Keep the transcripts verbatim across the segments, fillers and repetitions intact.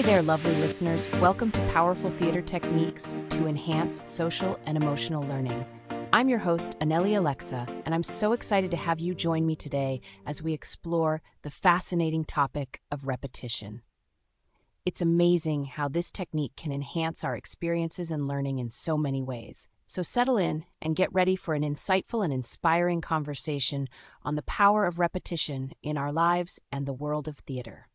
there, lovely listeners. Welcome to Powerful Theater Techniques to Enhance Social and Emotional Learning. I'm your host, Aneli Alexa, and I'm so excited to have you join me today as we explore the fascinating topic of repetition. It's amazing how this technique can enhance our experiences and learning in so many ways. So settle in and get ready for an insightful and inspiring conversation on the power of repetition in our lives and the world of theater.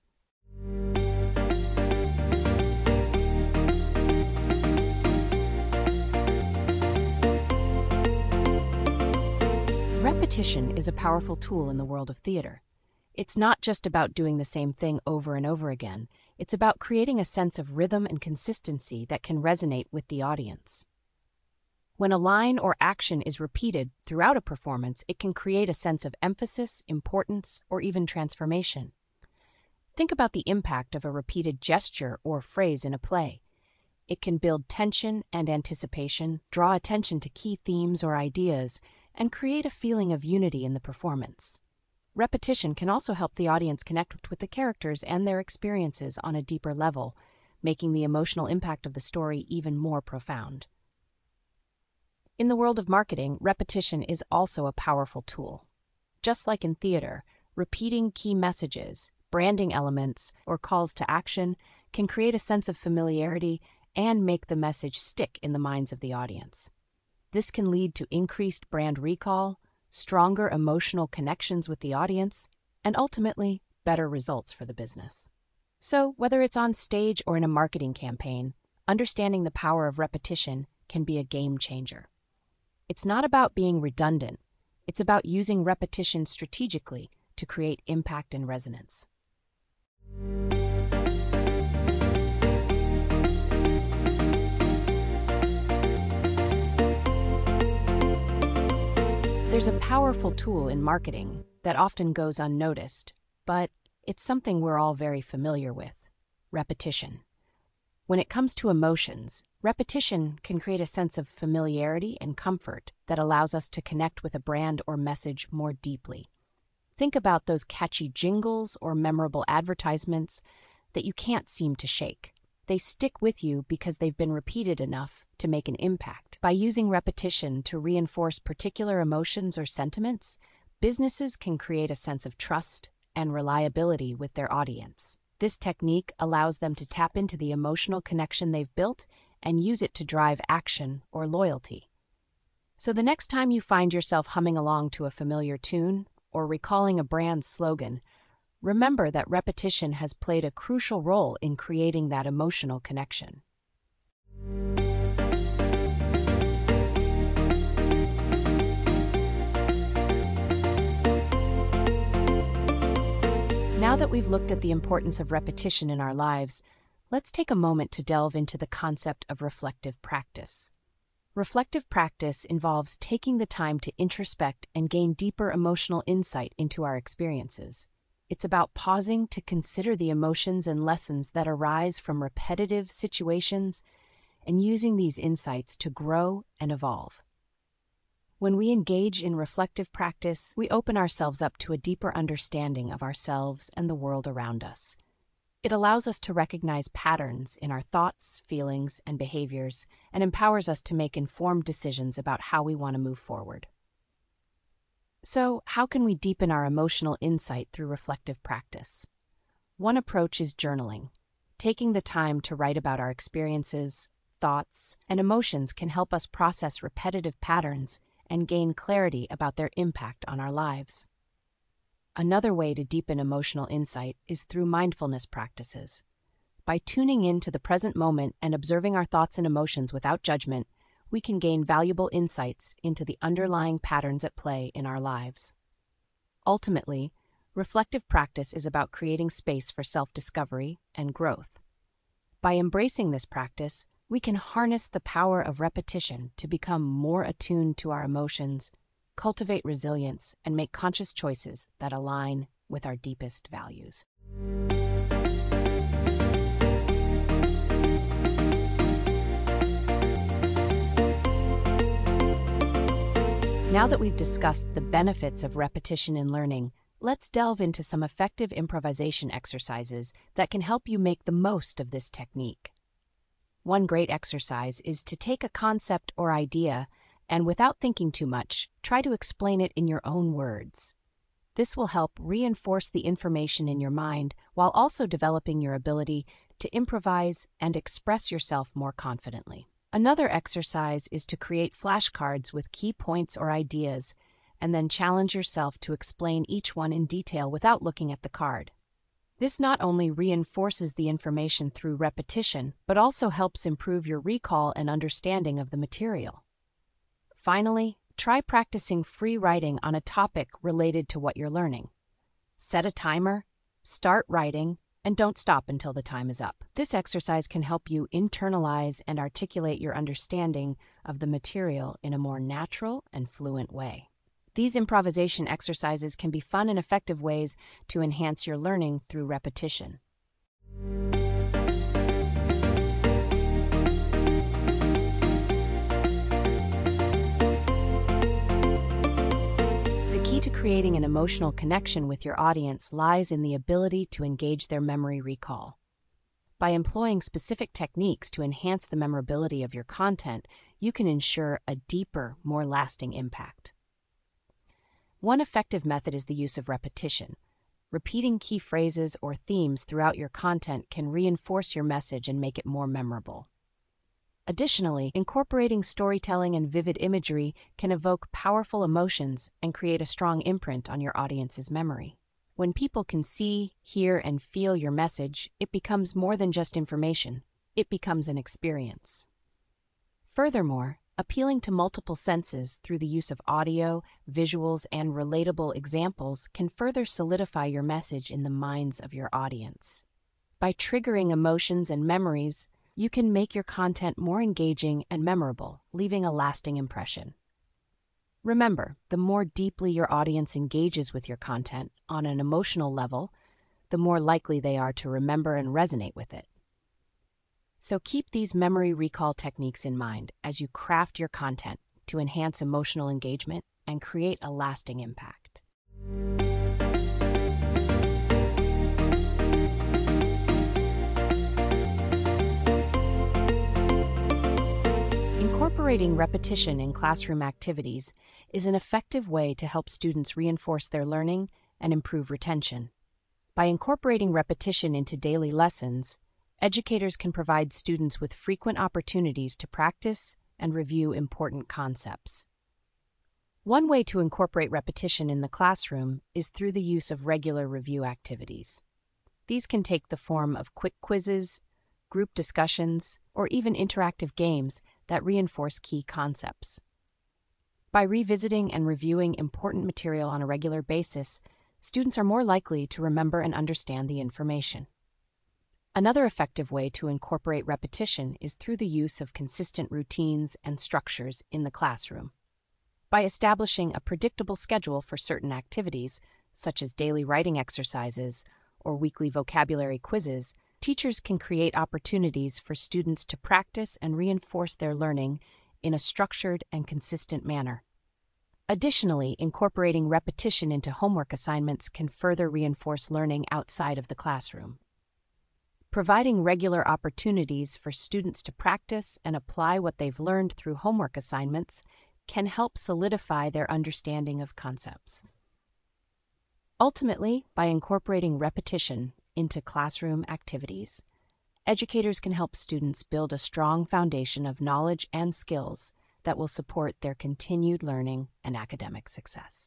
Repetition is a powerful tool in the world of theater. It's not just about doing the same thing over and over again. It's about creating a sense of rhythm and consistency that can resonate with the audience. When a line or action is repeated throughout a performance, it can create a sense of emphasis, importance, or even transformation. Think about the impact of a repeated gesture or phrase in a play. It can build tension and anticipation, draw attention to key themes or ideas, and create a feeling of unity in the performance. Repetition can also help the audience connect with the characters and their experiences on a deeper level, making the emotional impact of the story even more profound. In the world of marketing, repetition is also a powerful tool. Just like in theater, repeating key messages, branding elements, or calls to action can create a sense of familiarity and make the message stick in the minds of the audience. This can lead to increased brand recall, stronger emotional connections with the audience, and ultimately, better results for the business. So, whether it's on stage or in a marketing campaign, understanding the power of repetition can be a game changer. It's not about being redundant. It's about using repetition strategically to create impact and resonance. There's a powerful tool in marketing that often goes unnoticed, but it's something we're all very familiar with: repetition. When it comes to emotions, repetition can create a sense of familiarity and comfort that allows us to connect with a brand or message more deeply. Think about those catchy jingles or memorable advertisements that you can't seem to shake. They stick with you because they've been repeated enough to make an impact. By using repetition to reinforce particular emotions or sentiments, businesses can create a sense of trust and reliability with their audience. This technique allows them to tap into the emotional connection they've built and use it to drive action or loyalty. So the next time you find yourself humming along to a familiar tune or recalling a brand's slogan, remember that repetition has played a crucial role in creating that emotional connection. Now that we've looked at the importance of repetition in our lives, let's take a moment to delve into the concept of reflective practice. Reflective practice involves taking the time to introspect and gain deeper emotional insight into our experiences. It's about pausing to consider the emotions and lessons that arise from repetitive situations and using these insights to grow and evolve. When we engage in reflective practice, we open ourselves up to a deeper understanding of ourselves and the world around us. It allows us to recognize patterns in our thoughts, feelings, and behaviors, and empowers us to make informed decisions about how we want to move forward. So, how can we deepen our emotional insight through reflective practice? One approach is journaling. Taking the time to write about our experiences, thoughts, and emotions can help us process repetitive patterns and gain clarity about their impact on our lives. Another way to deepen emotional insight is through mindfulness practices. By tuning in to the present moment and observing our thoughts and emotions without judgment, we can gain valuable insights into the underlying patterns at play in our lives. Ultimately, reflective practice is about creating space for self-discovery and growth. By embracing this practice, we can harness the power of repetition to become more attuned to our emotions, cultivate resilience, and make conscious choices that align with our deepest values. Now that we've discussed the benefits of repetition in learning, Let's delve into some effective improvisation exercises that can help you make the most of this technique. One great exercise is to take a concept or idea and, without thinking too much, try to explain it in your own words. This will help reinforce the information in your mind while also developing your ability to improvise and express yourself more confidently. Another exercise is to create flashcards with key points or ideas and then challenge yourself to explain each one in detail without looking at the card. This not only reinforces the information through repetition, but also helps improve your recall and understanding of the material. Finally, try practicing free writing on a topic related to what you're learning. Set a timer, start writing, and don't stop until the time is up. This exercise can help you internalize and articulate your understanding of the material in a more natural and fluent way. These improvisation exercises can be fun and effective ways to enhance your learning through repetition. The key to creating an emotional connection with your audience lies in the ability to engage their memory recall. By employing specific techniques to enhance the memorability of your content, you can ensure a deeper, more lasting impact. One effective method is the use of repetition. Repeating key phrases or themes throughout your content can reinforce your message and make it more memorable. Additionally, incorporating storytelling and vivid imagery can evoke powerful emotions and create a strong imprint on your audience's memory. When people can see, hear, and feel your message, it becomes more than just information. It becomes an experience. Furthermore, appealing to multiple senses through the use of audio, visuals, and relatable examples can further solidify your message in the minds of your audience. By triggering emotions and memories, you can make your content more engaging and memorable, leaving a lasting impression. Remember, the more deeply your audience engages with your content on an emotional level, the more likely they are to remember and resonate with it. So keep these memory recall techniques in mind as you craft your content to enhance emotional engagement and create a lasting impact. Incorporating repetition in classroom activities is an effective way to help students reinforce their learning and improve retention. By incorporating repetition into daily lessons, educators can provide students with frequent opportunities to practice and review important concepts. One way to incorporate repetition in the classroom is through the use of regular review activities. These can take the form of quick quizzes, group discussions, or even interactive games that reinforce key concepts. By revisiting and reviewing important material on a regular basis, students are more likely to remember and understand the information. Another effective way to incorporate repetition is through the use of consistent routines and structures in the classroom. By establishing a predictable schedule for certain activities, such as daily writing exercises or weekly vocabulary quizzes, teachers can create opportunities for students to practice and reinforce their learning in a structured and consistent manner. Additionally, incorporating repetition into homework assignments can further reinforce learning outside of the classroom. Providing regular opportunities for students to practice and apply what they've learned through homework assignments can help solidify their understanding of concepts. Ultimately, by incorporating repetition into classroom activities, educators can help students build a strong foundation of knowledge and skills that will support their continued learning and academic success.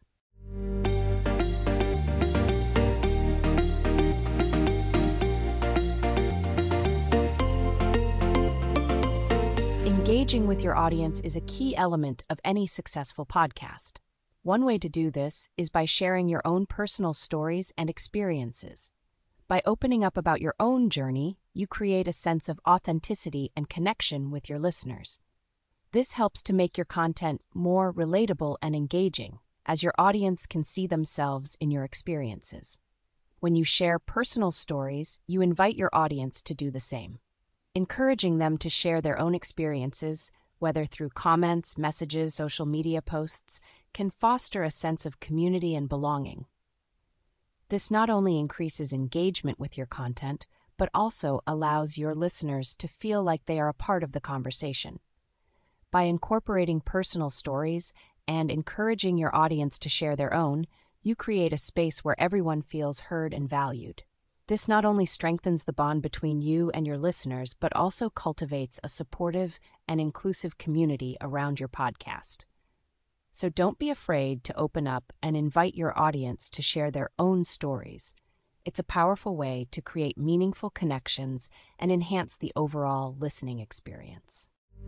Engaging with your audience is a key element of any successful podcast. One way to do this is by sharing your own personal stories and experiences. By opening up about your own journey, you create a sense of authenticity and connection with your listeners. This helps to make your content more relatable and engaging, as your audience can see themselves in your experiences. When you share personal stories, you invite your audience to do the same. Encouraging them to share their own experiences, whether through comments, messages, social media posts, can foster a sense of community and belonging. This not only increases engagement with your content, but also allows your listeners to feel like they are a part of the conversation. By incorporating personal stories and encouraging your audience to share their own, you create a space where everyone feels heard and valued. This not only strengthens the bond between you and your listeners, but also cultivates a supportive and inclusive community around your podcast. So don't be afraid to open up and invite your audience to share their own stories. It's a powerful way to create meaningful connections and enhance the overall listening experience.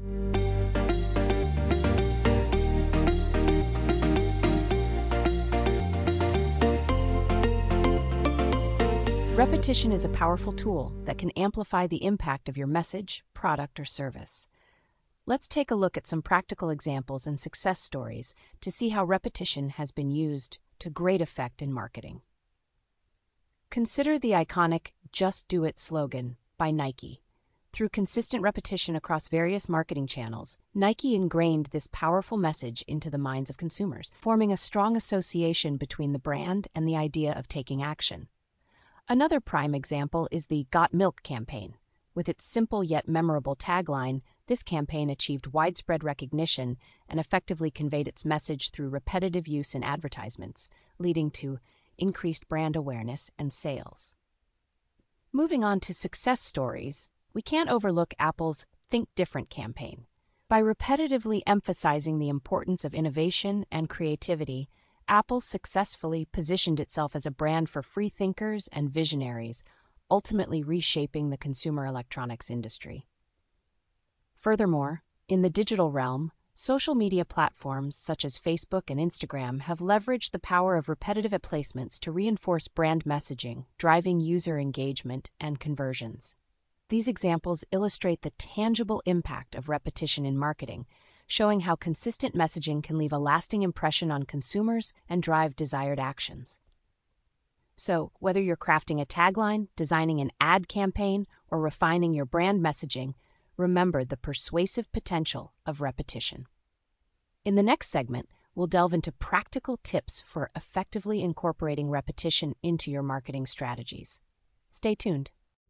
Repetition is a powerful tool that can amplify the impact of your message, product, or service. Let's take a look at some practical examples and success stories to see how repetition has been used to great effect in marketing. Consider the iconic "Just Do It" slogan by Nike. Through consistent repetition across various marketing channels, Nike ingrained this powerful message into the minds of consumers, forming a strong association between the brand and the idea of taking action. Another prime example is the "Got Milk" campaign. With its simple yet memorable tagline, this campaign achieved widespread recognition and effectively conveyed its message through repetitive use in advertisements, leading to increased brand awareness and sales. Moving on to success stories, we can't overlook Apple's Think Different campaign. By repetitively emphasizing the importance of innovation and creativity, Apple successfully positioned itself as a brand for free thinkers and visionaries, ultimately reshaping the consumer electronics industry. Furthermore, in the digital realm, social media platforms such as Facebook and Instagram have leveraged the power of repetitive placements to reinforce brand messaging, driving user engagement and conversions. These examples illustrate the tangible impact of repetition in marketing, showing how consistent messaging can leave a lasting impression on consumers and drive desired actions. So, whether you're crafting a tagline, designing an ad campaign, or refining your brand messaging, remember the persuasive potential of repetition. In the next segment, we'll delve into practical tips for effectively incorporating repetition into your marketing strategies. Stay tuned.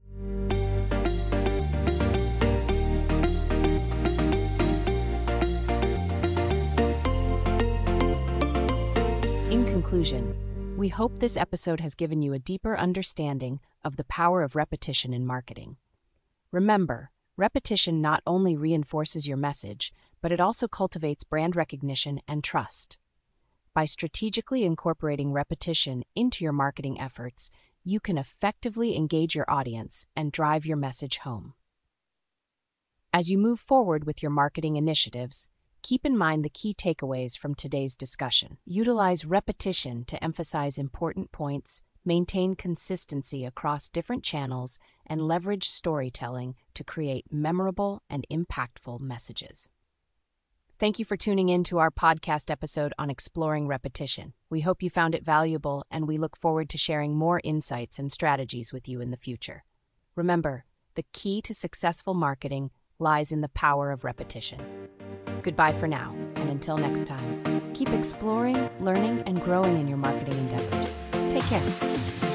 In conclusion, we hope this episode has given you a deeper understanding of the power of repetition in marketing. Remember, repetition not only reinforces your message, but it also cultivates brand recognition and trust. By strategically incorporating repetition into your marketing efforts, you can effectively engage your audience and drive your message home. As you move forward with your marketing initiatives, keep in mind the key takeaways from today's discussion. Utilize repetition to emphasize important points, maintain consistency across different channels, and leverage storytelling to create memorable and impactful messages. Thank you for tuning in to our podcast episode on exploring repetition. We hope you found it valuable, and we look forward to sharing more insights and strategies with you in the future. Remember, the key to successful marketing lies in the power of repetition. Goodbye for now, and until next time, keep exploring, learning, and growing in your marketing endeavors. Take care.